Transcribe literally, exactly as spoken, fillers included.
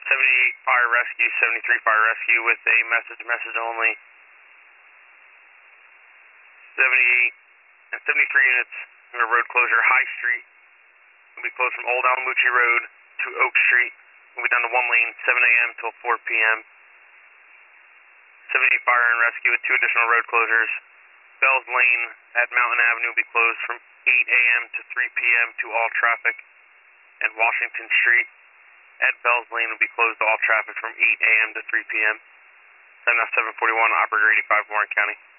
seventy-eight Fire Rescue, seventy-three Fire Rescue with a message, message only. seventy-eight and seventy-three units under road closure. High Street will be closed from Old Alamucci Road to Oak Street. We'll be down to one lane, seven A M till four P M seventy-eight Fire and Rescue with two additional road closures. Bells Lane at Mountain Avenue will be closed from eight A M to three P M to all traffic. And Washington Street at Bells Lane will be closed to all traffic from eight A M to three P M seven forty-one, Operator eighty-five, Warren County.